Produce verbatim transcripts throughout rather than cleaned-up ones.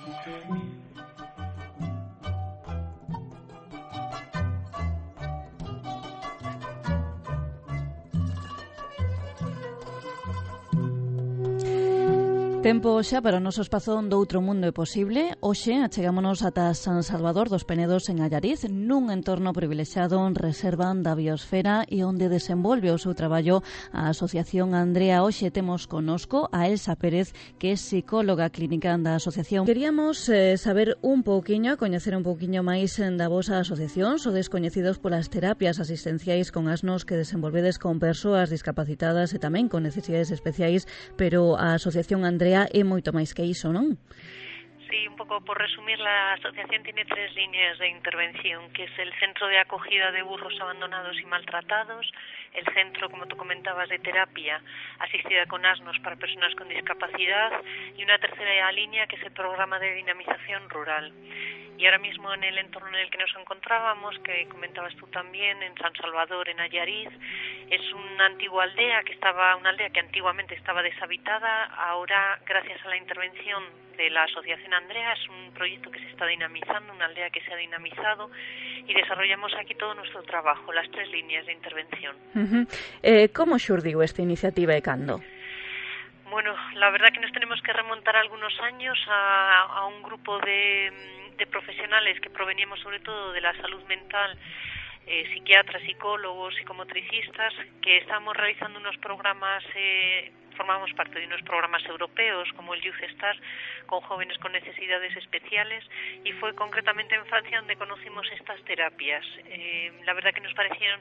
Tempo xa para o noso espazo do outro mundo é posible. Hoxe achegámonos ata San Salvador dos Penedos en Allariz, nun entorno privilexiado en reserva da biosfera e onde desenvolve o seu traballo a Asociación Andrea. Hoxe temos conosco a Elsa Pérez, que é psicóloga clínica da asociación. Queríamos eh, saber un pouquiño, coñecer un pouquiño máis da vosa asociación. Sodes coñecidos polas terapias asistenciais con asnos que desenvolvedes con persoas discapacitadas e tamén con necesidades especiais, pero a Asociación Andrea é moito máis que iso, non? Sí, un poco por resumir, la asociación tiene tres líneas de intervención, que es el centro de acogida de burros abandonados y maltratados, el centro, como tú comentabas, de terapia asistida con asnos para personas con discapacidad y una tercera línea que es el programa de dinamización rural. Y ahora mismo en el entorno en el que nos encontrábamos, que comentabas tú también, en San Salvador, en Allariz, es una antigua aldea que estaba, una aldea que antiguamente estaba deshabitada. Ahora, gracias a la intervención de la Asociación Andrea, es un proyecto que se está dinamizando, una aldea que se ha dinamizado, y desarrollamos aquí todo nuestro trabajo, las tres líneas de intervención. Uh-huh. Eh, como xurdiu esta iniciativa e cando? Bueno, la verdad que nos tenemos que remontar algunos años a, a un grupo de, de profesionales que proveníamos sobre todo de la salud mental, eh, psiquiatras, psicólogos, psicomotricistas, que estamos realizando unos programas, eh, formamos parte de unos programas europeos como el Youth Star con jóvenes con necesidades especiales, y fue concretamente en Francia donde conocimos estas terapias. Eh, la verdad que nos parecieron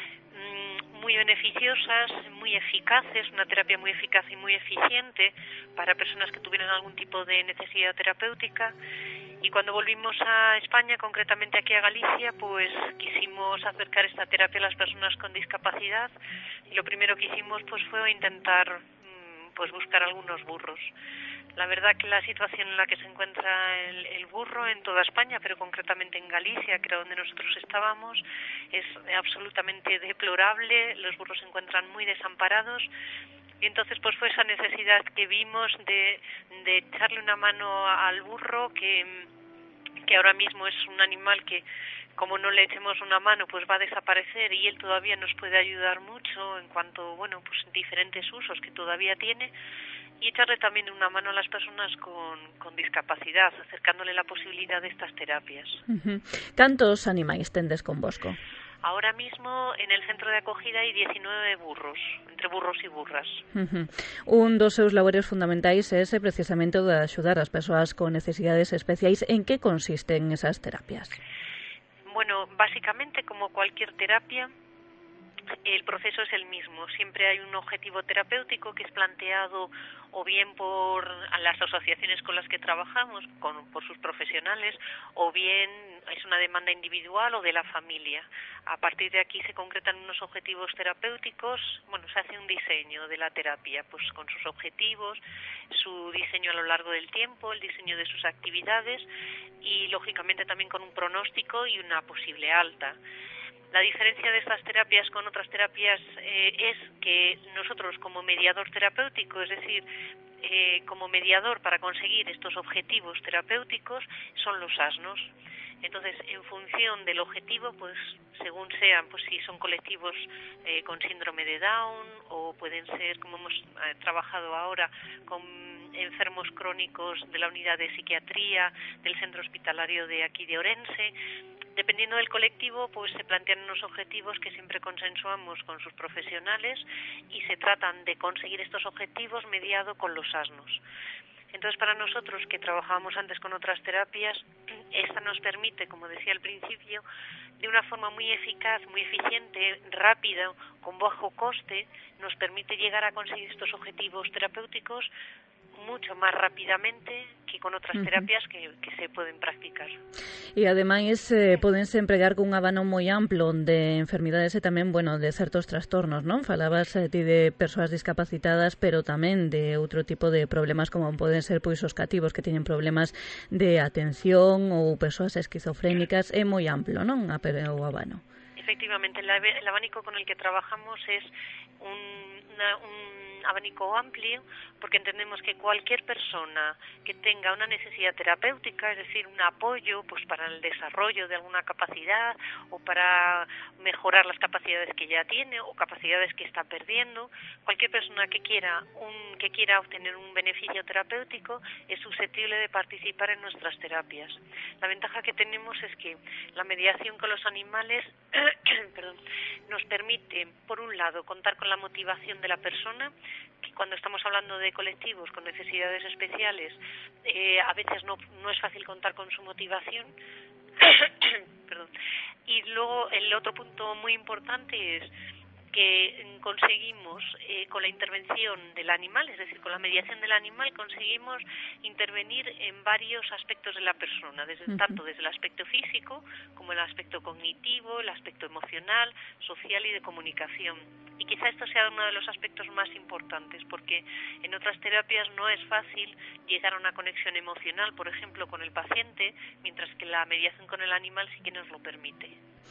muy beneficiosas, muy eficaces, una terapia muy eficaz y muy eficiente para personas que tuvieran algún tipo de necesidad terapéutica. Y cuando volvimos a España, concretamente aquí a Galicia, pues quisimos acercar esta terapia a las personas con discapacidad, y lo primero que hicimos pues fue intentar pues buscar algunos burros. La verdad que la situación en la que se encuentra el, el burro en toda España, pero concretamente en Galicia, que era donde nosotros estábamos, es absolutamente deplorable. Los burros se encuentran muy desamparados, y entonces pues fue esa necesidad que vimos de, de echarle una mano al burro, que, que ahora mismo es un animal que, como no le echemos una mano, pues va a desaparecer, y él todavía nos puede ayudar mucho en cuanto, bueno, pues diferentes usos que todavía tiene, y echarle también una mano a las personas con, con discapacidad, acercándole la posibilidad de estas terapias. Uh-huh. ¿Cantos animais tendes convosco? Ahora mismo en el centro de acogida hai diecinueve burros, entre burros e burras. Uh-huh. Un dos seus labores fundamentais é ese precisamente o de axudar as persoas con necesidades especiais. En que consisten esas terapias? Bueno, básicamente, como cualquier terapia, el proceso es el mismo. Siempre hay un objetivo terapéutico que es planteado o bien por las asociaciones con las que trabajamos, con, por sus profesionales, o bien es una demanda individual o de la familia. A partir de aquí se concretan unos objetivos terapéuticos. Bueno, se hace un diseño de la terapia, pues con sus objetivos, su diseño a lo largo del tiempo, el diseño de sus actividades y, lógicamente, también con un pronóstico y una posible alta. La diferencia de estas terapias con otras terapias eh, es que nosotros, como mediador terapéutico, es decir, eh, como mediador para conseguir estos objetivos terapéuticos, son los asnos. Entonces, en función del objetivo, pues según sean, pues si son colectivos eh, con síndrome de Down, o pueden ser, como hemos eh, trabajado ahora, con enfermos crónicos de la unidad de psiquiatría del centro hospitalario de aquí de Orense. Dependiendo del colectivo, pues se plantean unos objetivos que siempre consensuamos con sus profesionales, y se tratan de conseguir estos objetivos mediado con los asnos. Entonces, para nosotros, que trabajábamos antes con otras terapias, esta nos permite, como decía al principio, de una forma muy eficaz, muy eficiente, rápida, con bajo coste, nos permite llegar a conseguir estos objetivos terapéuticos mucho más rápidamente que con outras terapias que, que se poden practicar. E ademais eh, podense empregar cun abano moi amplo de enfermidades e tamén, bueno, de certos trastornos, non? Falabas eh, ti de persoas discapacitadas, pero tamén de outro tipo de problemas como poden ser pois os cativos que teñen problemas de atención ou persoas esquizofrénicas. É moi amplo, non? A, o abano. Efectivamente, el abanico con el que trabajamos es un, una, un abanico amplio porque entendemos que cualquier persona que tenga una necesidad terapéutica, es decir, un apoyo pues para el desarrollo de alguna capacidad o para mejorar las capacidades que ya tiene o capacidades que está perdiendo, cualquier persona que quiera un que quiera obtener un beneficio terapéutico es susceptible de participar en nuestras terapias. La ventaja que tenemos es que la mediación con los animales perdón, nos permite, por un lado, contar con la motivación de la persona, que cuando estamos hablando de colectivos con necesidades especiales, eh, a veces no, no es fácil contar con su motivación. Perdón. Y luego el otro punto muy importante es que conseguimos eh, con la intervención del animal, es decir, con la mediación del animal, conseguimos intervenir en varios aspectos de la persona, desde, uh-huh. tanto desde el aspecto físico como el aspecto cognitivo, el aspecto emocional, social y de comunicación. Y quizá esto sea uno de los aspectos más importantes, porque en otras terapias no es fácil llegar a una conexión emocional, por ejemplo, con el paciente, mientras que la mediación con el animal sí que nos lo permite.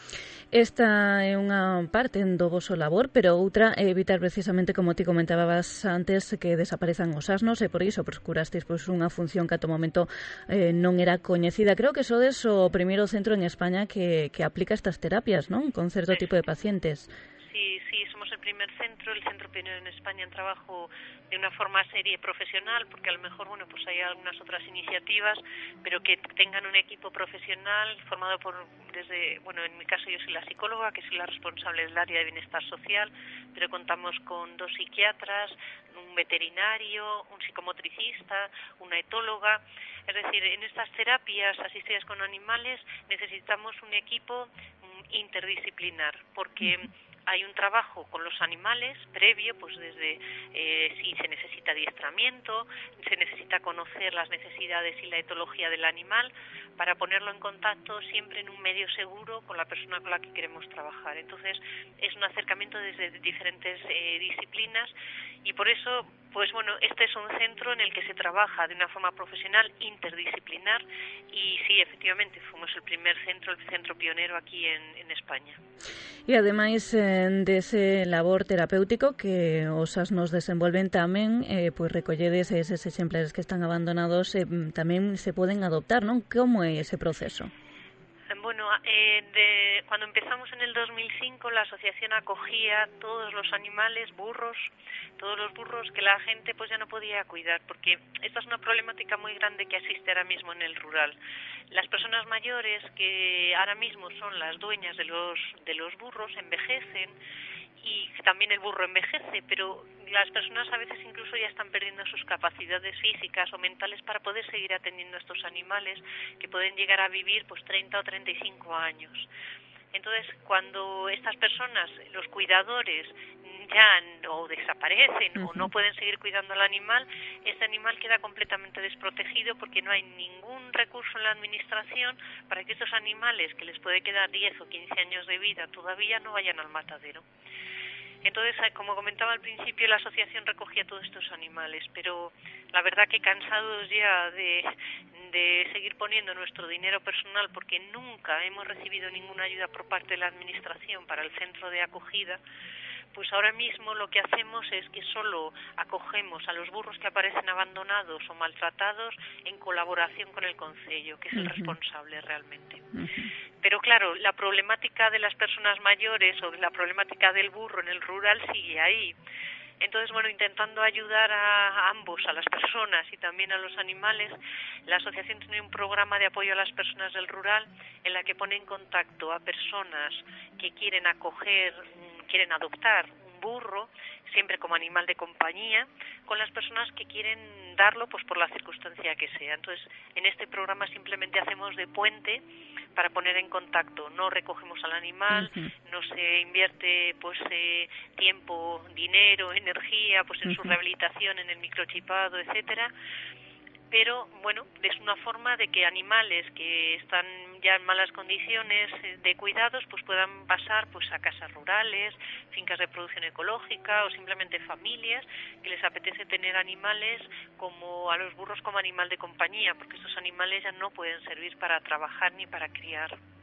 Esta é unha parte do voso labor, pero outra é evitar precisamente, como ti comentabas antes, que desaparezan os asnos, e por iso procurastes pois, unha función que ata o momento eh, non era coñecida. Creo que sodes o primeiro centro en España que, que aplica estas terapias, non? Con certo tipo de pacientes. Sí, sí, somos el primer centro, el centro pionero en España en trabajo de una forma seria y profesional, porque a lo mejor, bueno, pues hay algunas otras iniciativas, pero que tengan un equipo profesional formado por, desde, bueno, en mi caso yo soy la psicóloga, que soy la responsable del área de bienestar social, pero contamos con dos psiquiatras, un veterinario, un psicomotricista, una etóloga. Es decir, en estas terapias asistidas con animales necesitamos un equipo interdisciplinar, porque hay un trabajo con los animales previo, pues desde eh, si se necesita adiestramiento, se necesita conocer las necesidades y la etología del animal para ponerlo en contacto siempre en un medio seguro con la persona con la que queremos trabajar. Entonces es un acercamiento desde diferentes eh, disciplinas y por eso, pues bueno, este es un centro en el que se trabaja de una forma profesional interdisciplinar y sí, efectivamente, fuimos el primer centro, el centro pionero aquí en, en España. E ademais eh, dese labor terapéutico que os asnos desenvolven tamén, eh, pois recolledes eses exemplares que están abandonados, eh, tamén se poden adoptar, non? Como é ese proceso? Bueno, eh, de, cuando empezamos en el dos mil cinco la asociación acogía todos los animales, burros, todos los burros que la gente pues ya no podía cuidar, porque esta es una problemática muy grande que existe ahora mismo en el rural. Las personas mayores que ahora mismo son las dueñas de los de los burros envejecen y también el burro envejece, pero las personas a veces incluso ya están perdiendo sus capacidades físicas o mentales para poder seguir atendiendo a estos animales que pueden llegar a vivir pues treinta o treinta y cinco años. Entonces, cuando estas personas, los cuidadores, ya o desaparecen uh-huh. o no pueden seguir cuidando al animal, este animal queda completamente desprotegido porque no hay ningún recurso en la administración para que estos animales, que les puede quedar diez o quince años de vida, todavía no vayan al matadero. Entonces, como comentaba al principio, la asociación recogía todos estos animales, pero la verdad que cansados ya de, de seguir poniendo nuestro dinero personal, porque nunca hemos recibido ninguna ayuda por parte de la administración para el centro de acogida, pues ahora mismo lo que hacemos es que solo acogemos a los burros que aparecen abandonados o maltratados en colaboración con el concello, que es el uh-huh. responsable realmente. Uh-huh. Pero claro, la problemática de las personas mayores o la problemática del burro en el rural sigue ahí. Entonces, bueno, intentando ayudar a ambos, a las personas y también a los animales, la asociación tiene un programa de apoyo a las personas del rural en la que pone en contacto a personas que quieren acoger, quieren adoptar un burro, siempre como animal de compañía, con las personas que quieren darlo pues por la circunstancia que sea. Entonces, en este programa simplemente hacemos de puente para poner en contacto, no recogemos al animal, uh-huh. no se invierte pues eh, tiempo, dinero, energía pues en uh-huh. su rehabilitación, en el microchipado, etcétera. Pero bueno, es una forma de que animales que están ya en malas condiciones de cuidados pues puedan pasar pues a casas rurales, fincas de producción ecológica o simplemente familias que les apetece tener animales como a los burros como animal de compañía, porque estos animales ya no pueden servir para trabajar ni para criar.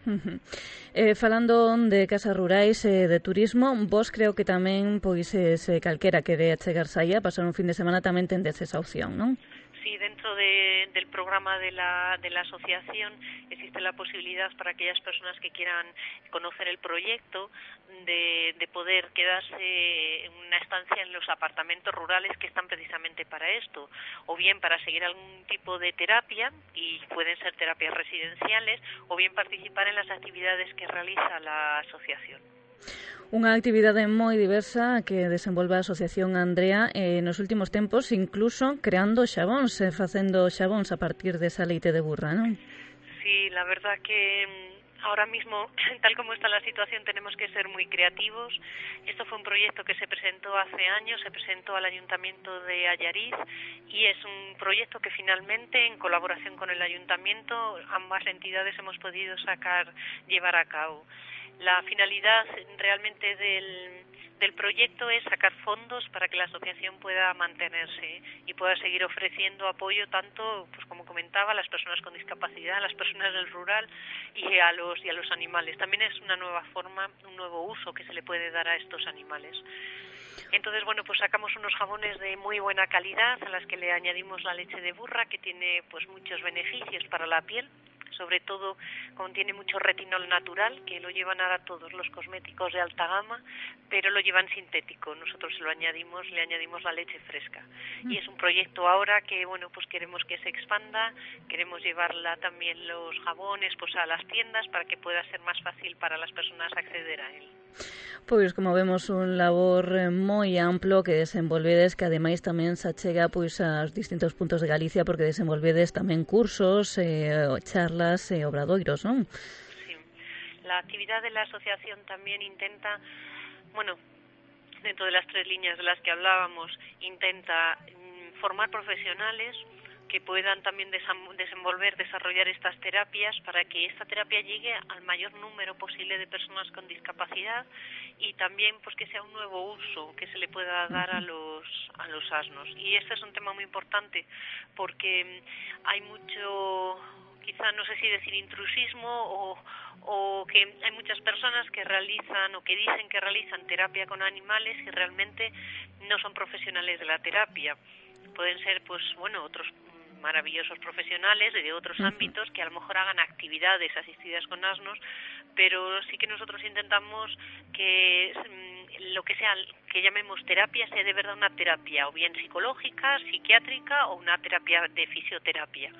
Uh-huh. Eh, falando de casas rurais e eh, de turismo, vos creo que tamén, pois, eh, se calquera quere achegarse aí a pasar un fin de semana tamén tendes esa opción, non? Sí, dentro de, del programa de la, de la asociación existe la posibilidad para aquellas personas que quieran conocer el proyecto de, de poder quedarse en una estancia en los apartamentos rurales que están precisamente para esto, o bien para seguir algún tipo de terapia, y pueden ser terapias residenciales, o bien participar en las actividades que realiza la asociación. Unha actividade moi diversa que desenvolve a Asociación Andrea eh, nos últimos tempos, incluso creando xabóns, eh, facendo xabóns a partir desa leite de burra, non? Sí, la verdad que ahora mismo, tal como está la situación, tenemos que ser muy creativos. Esto fue un proyecto que se presentó hace años, se presentó al Ayuntamiento de Allariz, y es un proyecto que finalmente, en colaboración con el Ayuntamiento, ambas entidades hemos podido sacar, llevar a cabo. La finalidad realmente del, del proyecto es sacar fondos para que la asociación pueda mantenerse y pueda seguir ofreciendo apoyo tanto, pues como comentaba, a las personas con discapacidad, a las personas del rural y a los y a los animales. También es una nueva forma, un nuevo uso que se le puede dar a estos animales. Entonces, bueno, pues sacamos unos jabones de muy buena calidad a las que le añadimos la leche de burra, que tiene pues muchos beneficios para la piel. Sobre todo contiene mucho retinol natural, que lo llevan ahora todos los cosméticos de alta gama, pero lo llevan sintético. Nosotros se lo añadimos, le añadimos la leche fresca. Y es un proyecto ahora que, bueno, pues queremos que se expanda, queremos llevarla también los jabones pues a las tiendas para que pueda ser más fácil para las personas acceder a él. Pois, como vemos, un labor moi amplo que desenvolvedes, que ademais tamén se achega pois aos distintos puntos de Galicia, porque desenvolvedes tamén cursos, eh, charlas e eh, obradoiros, non? Sí. La actividad de la asociación también intenta, bueno, dentro de las tres líneas de las que hablábamos, intenta mm, formar profesionales que puedan también desenvolver, desarrollar estas terapias para que esta terapia llegue al mayor número posible de personas con discapacidad, y también pues que sea un nuevo uso que se le pueda dar a los a los asnos. Y este es un tema muy importante porque hay mucho, quizá no sé si decir intrusismo, o, o que hay muchas personas que realizan o que dicen que realizan terapia con animales y realmente no son profesionales de la terapia. Pueden ser pues bueno otros maravillosos profesionales de otros uh-huh. ámbitos que a lo mejor hagan actividades asistidas con asnos, pero sí que nosotros intentamos que mm, lo que sea, que llamemos terapia, sea de verdad una terapia, o bien psicológica, psiquiátrica, o una terapia de fisioterapia.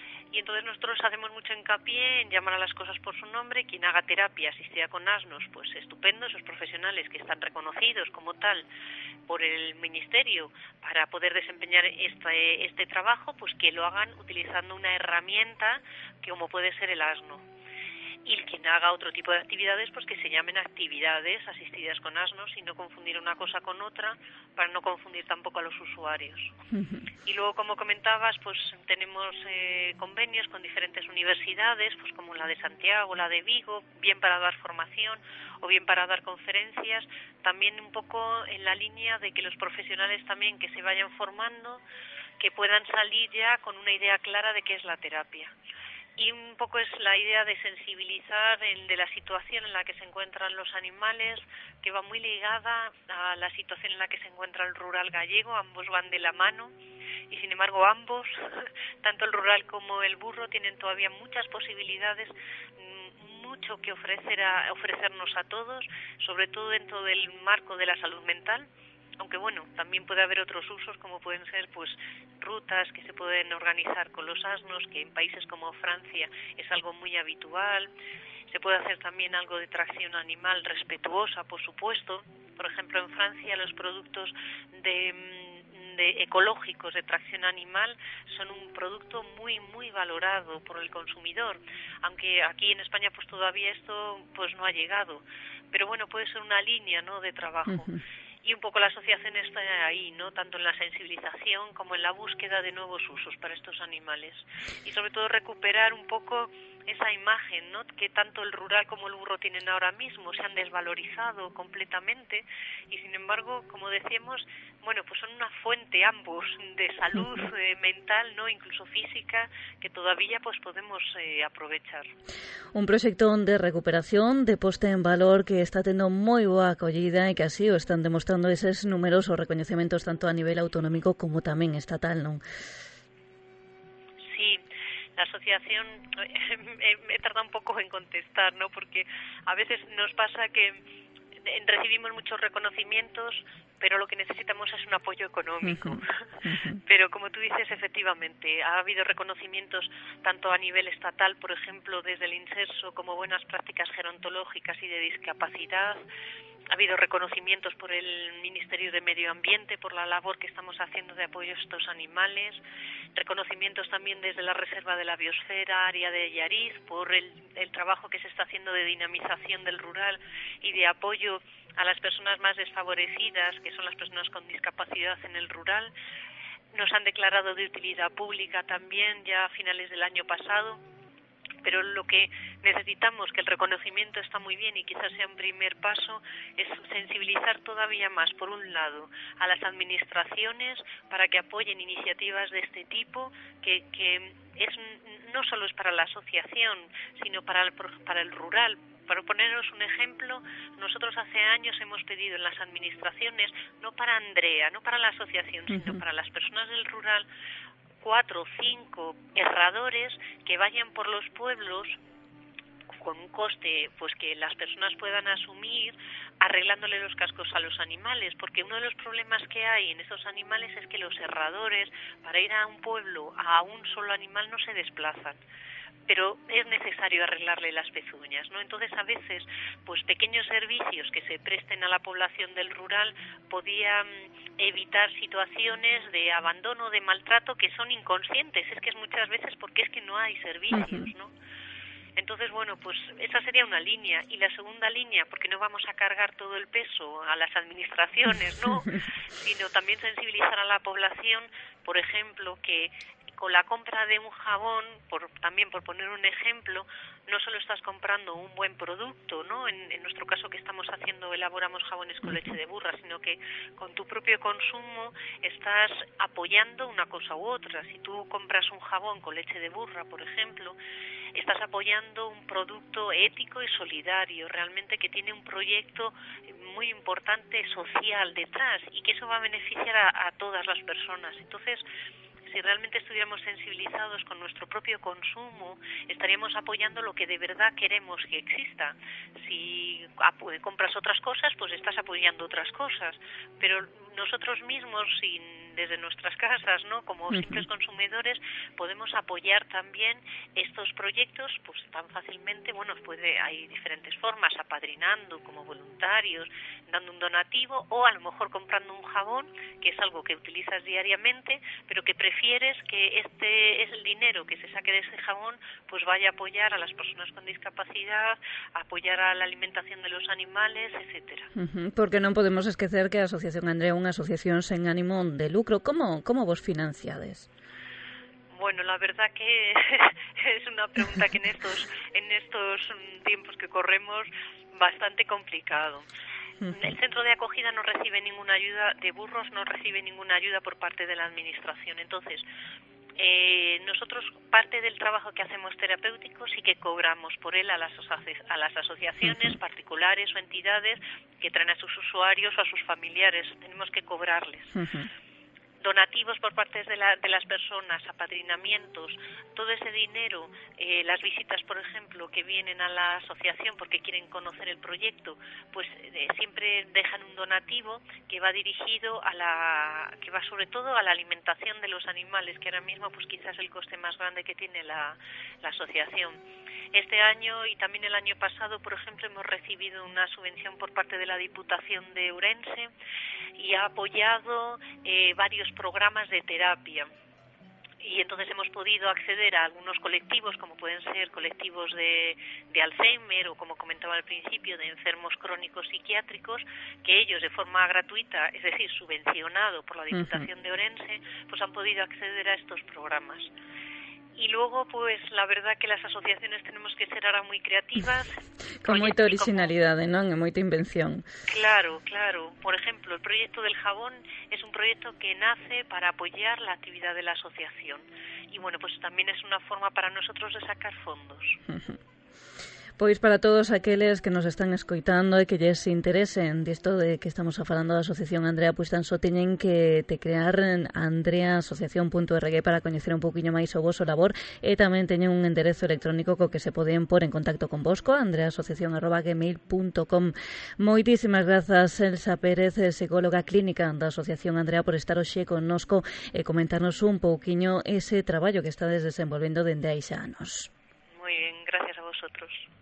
Y entonces nosotros hacemos mucho hincapié en llamar a las cosas por su nombre. Quien haga terapia asistida con asnos, pues estupendo, esos profesionales que están reconocidos como tal por el Ministerio para poder desempeñar este, este trabajo, pues que lo hagan utilizando una herramienta que como puede ser el asno. Y quien haga otro tipo de actividades, pues que se llamen actividades asistidas con asnos y no confundir una cosa con otra, para no confundir tampoco a los usuarios. Uh-huh. Y luego, como comentabas, pues tenemos eh, convenios con diferentes universidades, pues como la de Santiago, la de Vigo, bien para dar formación o bien para dar conferencias, también un poco en la línea de que los profesionales también que se vayan formando, que puedan salir ya con una idea clara de qué es la terapia. Y un poco es la idea de sensibilizar el de la situación en la que se encuentran los animales, que va muy ligada a la situación en la que se encuentra el rural gallego. Ambos van de la mano y sin embargo ambos, tanto el rural como el burro, tienen todavía muchas posibilidades, mucho que ofrecer a, ofrecernos a todos, sobre todo dentro del marco de la salud mental. Aunque bueno, también puede haber otros usos como pueden ser pues rutas que se pueden organizar con los asnos, que en países como Francia es algo muy habitual. Se puede hacer también algo de tracción animal respetuosa, por supuesto. Por ejemplo, en Francia los productos de, de ecológicos de tracción animal son un producto muy muy valorado por el consumidor, aunque aquí en España pues todavía esto pues no ha llegado. Pero bueno, puede ser una línea, ¿no?, de trabajo. Uh-huh. y un poco la asociación está ahí, ¿no? Tanto en la sensibilización como en la búsqueda de nuevos usos para estos animales y sobre todo recuperar un poco esa imagen, ¿no? Que tanto el rural como el burro tienen ahora mismo, se han desvalorizado completamente y sin embargo, como decíamos, bueno, pues son una fuente ambos de salud eh, mental, ¿no? Incluso física, que todavía pues podemos eh, aprovechar. Un proxecto de recuperación, de posta en valor que está tendo moi boa acollida e que así o están demostrando eses números ou recoñecementos tanto a nivel autonómico como tamén estatal, non? Sí, la asociación, he tardado un poco en contestar, ¿no? Porque a veces nos pasa que recibimos muchos reconocimientos, pero lo que necesitamos es un apoyo económico. Uh-huh. Uh-huh. Pero como tú dices, efectivamente, ha habido reconocimientos tanto a nivel estatal, por ejemplo, desde el INSERSO, como buenas prácticas gerontológicas y de discapacidad. Ha habido reconocimientos por el Ministerio de Medio Ambiente por la labor que estamos haciendo de apoyo a estos animales, reconocimientos también desde la Reserva de la Biosfera, área de Allariz, por el, el trabajo que se está haciendo de dinamización del rural y de apoyo a las personas más desfavorecidas, que son las personas con discapacidad en el rural. Nos han declarado de utilidad pública también ya a finales del año pasado. Pero lo que necesitamos, que el reconocimiento está muy bien y quizás sea un primer paso, es sensibilizar todavía más, por un lado, a las administraciones para que apoyen iniciativas de este tipo, que, que es no solo es para la asociación, sino para el, para el rural. Para poneros un ejemplo, nosotros hace años hemos pedido en las administraciones, no para Andrea, no para la asociación, uh-huh. sino para las personas del rural, cuatro o cinco herradores que vayan por los pueblos con un coste pues que las personas puedan asumir, arreglándole los cascos a los animales, porque uno de los problemas que hay en estos animales es que los herradores, para ir a un pueblo a un solo animal, no se desplazan, pero es necesario arreglarle las pezuñas, ¿no? Entonces, a veces, pues pequeños servicios que se presten a la población del rural podían evitar situaciones de abandono, de maltrato que son inconscientes, es que es muchas veces porque es que no hay servicios, ¿no? Entonces, bueno, pues esa sería una línea. Y la segunda línea, porque no vamos a cargar todo el peso a las administraciones, ¿no? Sino también sensibilizar a la población, por ejemplo, que con la compra de un jabón, por, también por poner un ejemplo, no solo estás comprando un buen producto, ¿no? En, en nuestro caso que estamos haciendo, elaboramos jabones con leche de burra, sino que con tu propio consumo estás apoyando una cosa u otra. Si tú compras un jabón con leche de burra, por ejemplo, estás apoyando un producto ético y solidario, realmente que tiene un proyecto muy importante social detrás y que eso va a beneficiar a, a todas las personas. Entonces, si realmente estuviéramos sensibilizados con nuestro propio consumo, estaríamos apoyando lo que de verdad queremos que exista. Si compras otras cosas, pues estás apoyando otras cosas. Pero nosotros mismos, sin, desde nuestras casas, ¿no? Como simples consumidores, podemos apoyar también estos proyectos, pues tan fácilmente, bueno, puede, hay diferentes formas, apadrinando como voluntarios, dando un donativo, o a lo mejor comprando un jabón, que es algo que utilizas diariamente, pero que prefieres que este es el dinero que se saque de ese jabón, pues vaya a apoyar a las personas con discapacidad, a apoyar a la alimentación de los animales, etcétera. Uh-huh. Porque non podemos esquecer que a Asociación Andrea é unha asociación sen ánimo de lucro. Como, como vos financiades? Bueno, la verdad que es una pregunta que en estos en estos tiempos que corremos bastante complicado. El centro de acogida no recibe ninguna ayuda, de burros no recibe ninguna ayuda por parte de la administración. Entonces, eh, nosotros parte del trabajo que hacemos terapéutico sí que cobramos por él a las, a las asociaciones particulares o entidades que traen a sus usuarios o a sus familiares. Tenemos que cobrarles. Uh-huh. Donativos por parte de, la, de las personas, apadrinamientos, todo ese dinero, eh, las visitas, por ejemplo, que vienen a la asociación porque quieren conocer el proyecto, pues eh, siempre dejan un donativo que va dirigido a la, que va sobre todo a la alimentación de los animales, que ahora mismo pues quizás es el coste más grande que tiene la, la asociación. Este año y también el año pasado, por ejemplo, hemos recibido una subvención por parte de la Diputación de Ourense y ha apoyado eh, varios programas de terapia. y entonces hemos podido acceder a algunos colectivos, como pueden ser colectivos de, de Alzheimer o, como comentaba al principio, de enfermos crónicos psiquiátricos, que ellos de forma gratuita, es decir, subvencionado por la Diputación uh-huh. de Orense, pues han podido acceder a estos programas. Y luego, pues, la verdad que las asociaciones tenemos que ser ahora muy creativas. Con moita originalidade, non? E moita invención. Claro, claro. Por ejemplo, el proyecto del jabón es un proyecto que nace para apoyar la actividad de la asociación. Y bueno, pues también es una forma para nosotros de sacar fondos. Uh-huh. Pois para todos aqueles que nos están escoitando e que lles interesen disto de que estamos falando da Asociación Andrea, pois tan só teñen que te crear andrea asociación punto org para coñecer un pouquiño máis o voso labor, e tamén teñen un enderezo electrónico co que se poden pôr en contacto con vosco, andrea asociación arroba gmail punto com. Moitísimas grazas, Elsa Pérez, psicóloga clínica da Asociación Andrea, por estar hoxe connosco e comentarnos un pouquiño ese traballo que estades desenvolvendo dende hai xa anos. Moi ben, gracias a vosotros.